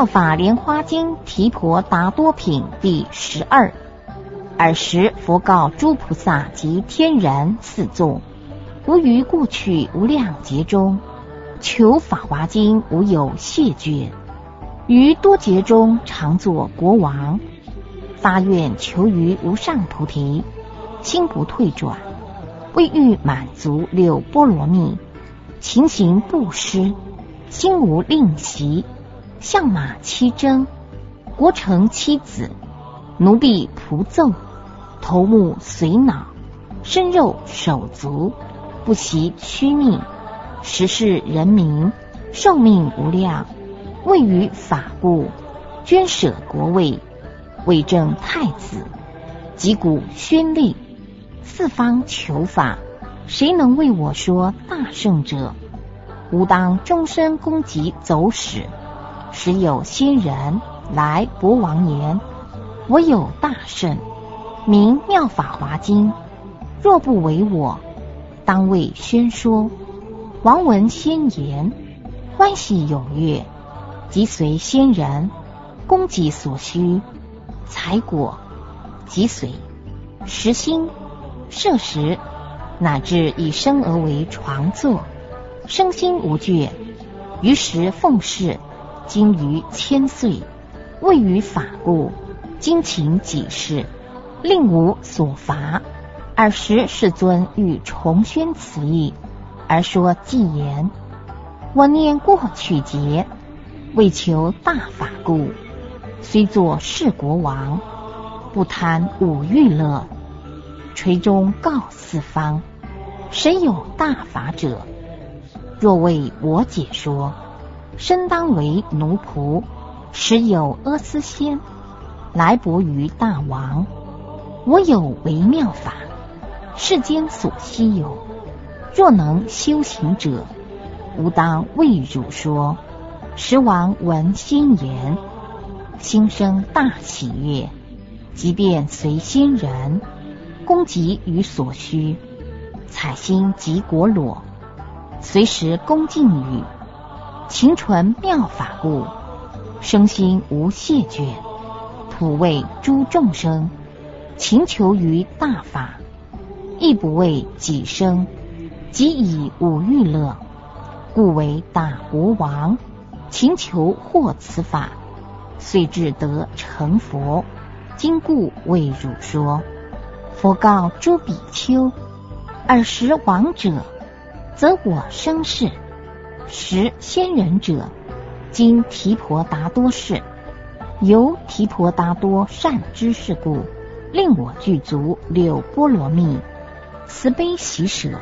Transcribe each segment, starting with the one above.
妙法莲花经提婆达多品第12。尔时佛告诸菩萨及天人四众：吾于过去无量劫中，求法华经无有谢绝，于多劫中常作国王，发愿求于无上菩提，心不退转，为欲满足六波罗蜜，勤行布施，心无吝惜，象马七征，国城七子，奴婢仆奏，头目随脑，身肉手足，不惜屈命，实是人民，寿命无量，为于法故，捐舍国位，为政太子，击鼓宣令，四方求法，谁能为我说大圣者？吾当终身攻击走使。时有仙人来博王言：我有大圣，名妙法华经，若不为我，当为宣说。王闻仙言，欢喜踊跃，即随仙人，供给所需，财果、即随、食心、摄食，乃至以身而为床座，身心无倦。于时奉事，经于千岁，为于法故，精勤己事，令无所乏。尔时世尊欲重宣此意，而说偈言：我念过去劫，为求大法故，虽作是国王，不贪五欲乐，垂中告四方，谁有大法者？若为我解说，身当为奴仆。时有阿斯仙来博于大王：我有微妙法，世间所稀有，若能修行者，吾当为汝说。时王闻仙言，心生大喜悦，即便随仙人，供给于所需，采薪及果裸，随时恭敬语，勤纯妙法故，生心无谢倦，普为诸众生，勤求于大法，亦不为己生，即以五欲乐，故为大国王，勤求获此法，遂至得成佛。今故为汝说。佛告诸比丘：尔时王者，则我生世；时仙人者，今提婆达多世。由提婆达多善知识故，令我具足六波罗蜜，慈悲喜舍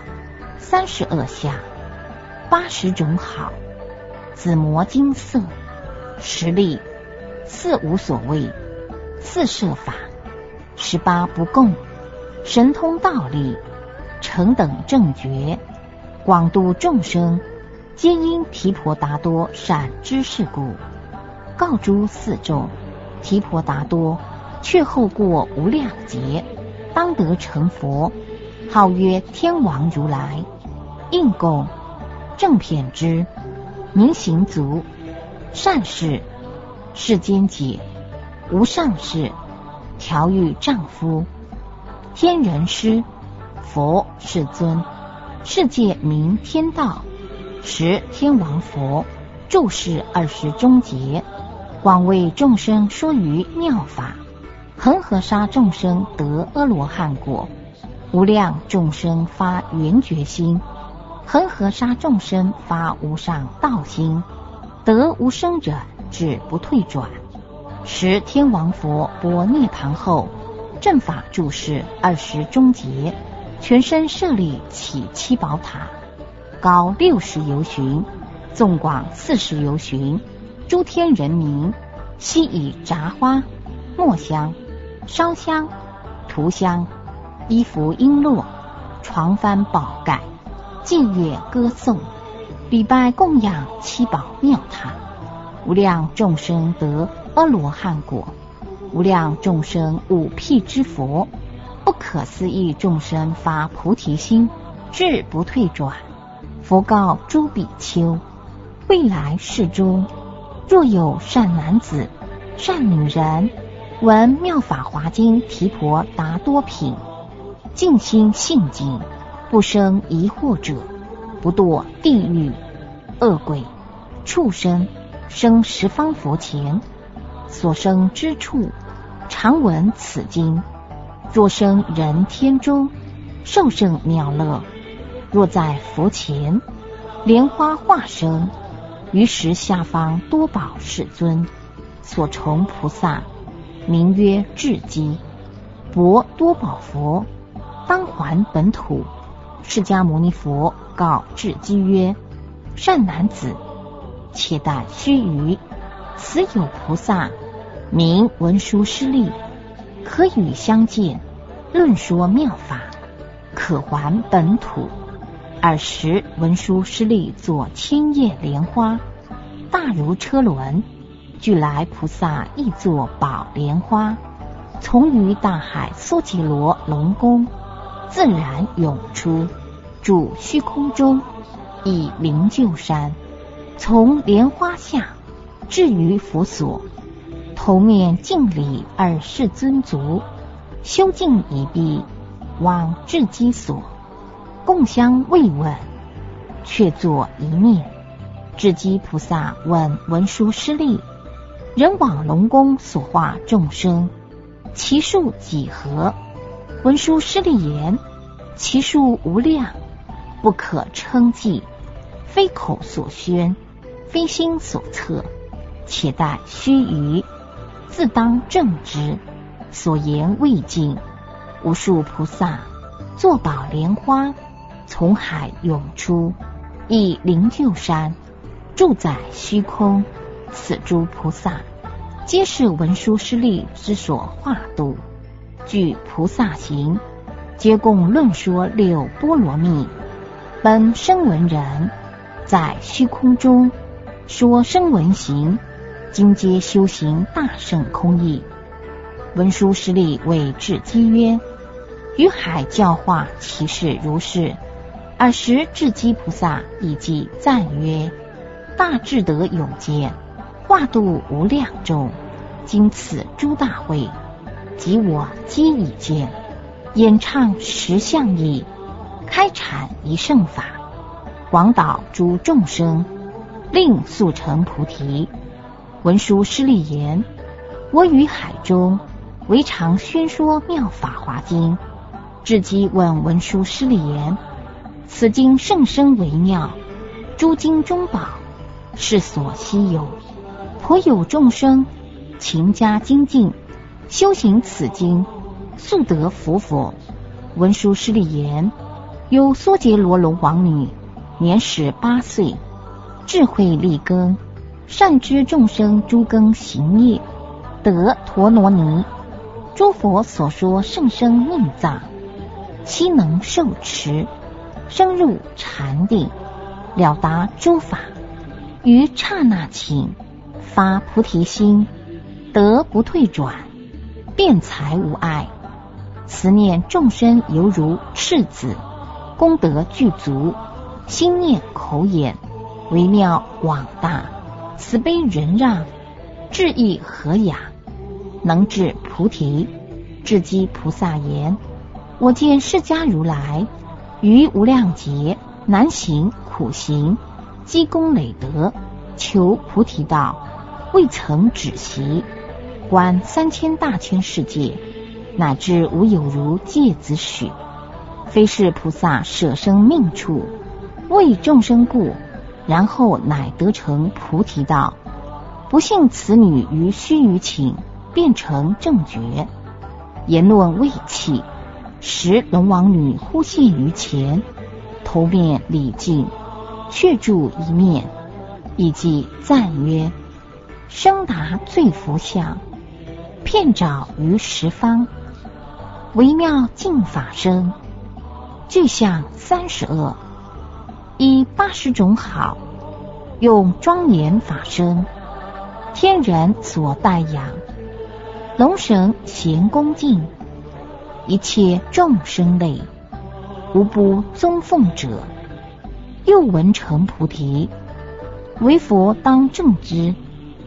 32相，80种好，紫磨金色，实力4无所谓，4摄法，18不共，神通道力，成等正觉，广度众生，皆因提婆达多善知识故。告诸四众：提婆达多却后过无量劫，当得成佛，号曰天王如来。应供正遍知，明行足，善事，世间解，无上士，调御丈夫，天人师，佛世尊，世界名天道，时天王佛，住世20中劫，广为众生说于妙法，恒河沙众生得阿罗汉果，无量众生发圆觉心，恒河沙众生发无上道心，得无生者止不退转。时天王佛般涅盘后，正法住世20中劫，全身设立起7宝塔，高60由旬，纵广40由旬。诸天人民悉以杂花、墨香、烧香、涂香、衣服璎珞、床幡宝盖，祭乐歌颂，礼拜供养7宝妙塔。无量众生得阿罗汉果，无量众生五辟之佛，不可思议众生发菩提心，志不退转。佛告诸比丘：未来世中， 若有善男子、善女人，闻妙法华经提婆达多品，尽心信经，不生疑惑者，不堕地狱、恶鬼、畜生，生十方佛前，所生之处，常闻此经。若生人天中，受胜妙乐；若在佛前，莲花化生，于时下方多宝世尊，所崇菩萨，名曰智积。薄多宝佛当还本土。释迦牟尼佛告智积曰：善男子，且待须臾，此有菩萨名文殊师利，可与相见，论说妙法，可还本土。尔时文殊师利作千叶莲花，大如车轮，俱来菩萨亦作宝莲花，从于大海梭吉罗龙宫，自然涌出，住虚空中，以灵鹫山，从莲花下至于佛所，头面敬礼二世尊足，修净一臂，往智积所，共相慰问，却坐一念。智积菩萨问文殊师利：人往龙宫所化众生，其数几何？文殊师利言：其数无量，不可称计，非口所宣，非心所测，且待须臾，自当正之。所言未尽，无数菩萨坐宝莲花，从海涌出，以灵鹫山，住在虚空。此诸菩萨皆是文殊师利之所化度，具菩萨行，皆共论说六波罗蜜。本声闻人，在虚空中说声闻行，今皆修行大圣空义。文殊师利谓智积曰：于海教化其事如是。尔时智积菩萨亦即赞曰：大智德永见，化度无量众，今此诸大会，即我皆已见，演唱十相义，开阐一圣法，广导诸众生，令速成菩提。文殊师利言：我于海中唯常宣说妙法华经。智积问文殊师利言：此经甚深微妙，诸经中宝，是所稀有。颇有众生勤加精进，修行此经，速得佛果。文殊师利言：有梭杰罗龙王女，年18岁，智慧利根，善知众生诸根行业，得陀罗尼，诸佛所说甚深命藏，悉能受持，深入禅定，了达诸法，于刹那顷发菩提心，得不退转，辩才无碍。慈念众生犹如赤子，功德具足，心念口眼微妙广大，慈悲仁让，智义和雅，能至菩提。智积菩萨言：我见释迦如来于无量劫难行苦行，积功累德，求菩提道，未曾止息。观3000大千世界，乃至无有如芥子许。非是菩萨舍生命处，为众生故，然后乃得成菩提道。不幸此女于须臾顷变成正觉。言论未弃，时龙王女忽现于前，头面礼敬，却住一面，以即赞曰：生达最福相，遍照于十方，微妙净法身，具相32，以80种好，用庄严法身，天人所代养，龙神咸恭敬，一切众生类，无不尊奉者。又闻成菩提，为佛当正之，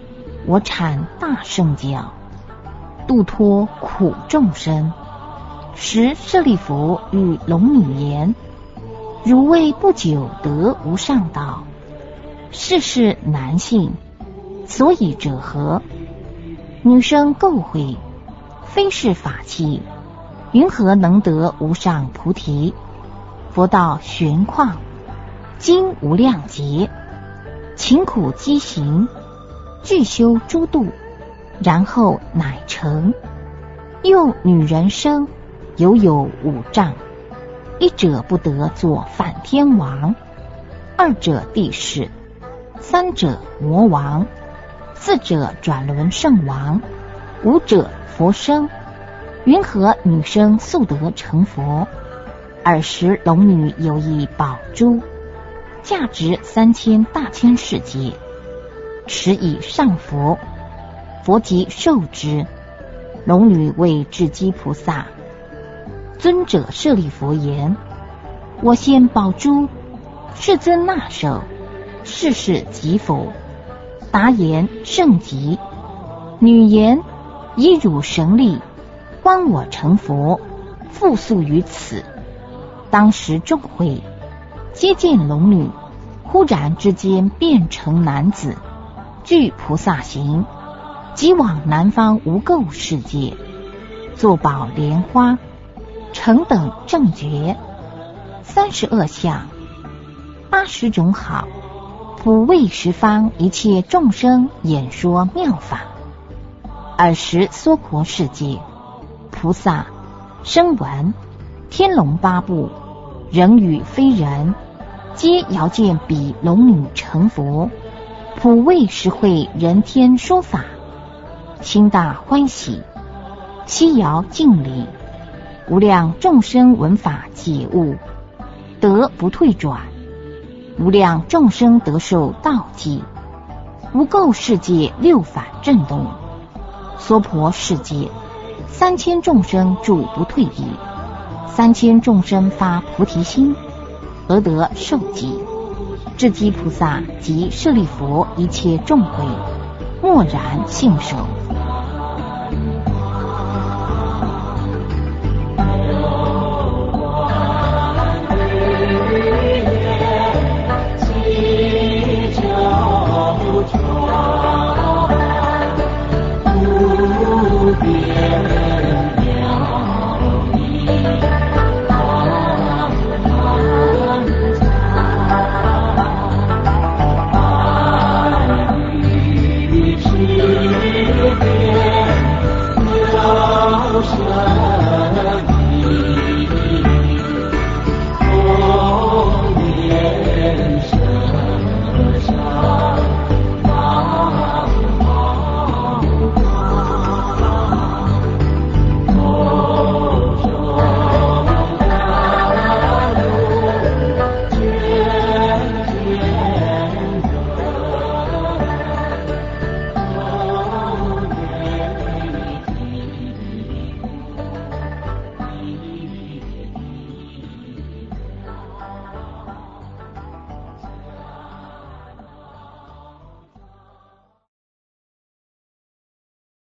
我产大圣教，度脱苦众生。时舍利弗与龙女言：汝谓不久得无上道，世事难信，所以者何？女生垢秽，非是法器，云何能得无上菩提？佛道玄旷，经无量劫，勤苦积行，具修诸度，然后乃成。又女人生，犹有五障：一者不得作梵天王，二者帝释，三者魔王，四者转轮圣王，五者佛生。云何女生速得成佛？尔时龙女有一宝珠，价值3000大千世界，持以上佛，佛即受之。龙女谓智积菩萨：尊者舍利弗言：我先宝珠，世尊纳受，世事即否？答言：甚极。女言：以汝神力，观我成佛，复宿于此。当时众会皆见龙女，忽然之间变成男子，具菩萨行，即往南方无垢世界，坐宝莲花，成等正觉，32相，80种好，普为十方一切众生演说妙法。尔时娑婆世界，菩萨、声闻、天龙八部、人与非人，皆遥见彼龙女成佛，普为实会人天说法，心大欢喜，悉遥敬礼。无量众生闻法解悟，得不退转；无量众生得受道济，无垢世界六反震动，娑婆世界3000众生住不退意，3000众生发菩提心，而得受记。智积菩萨及舍利弗一切众会，默然信受。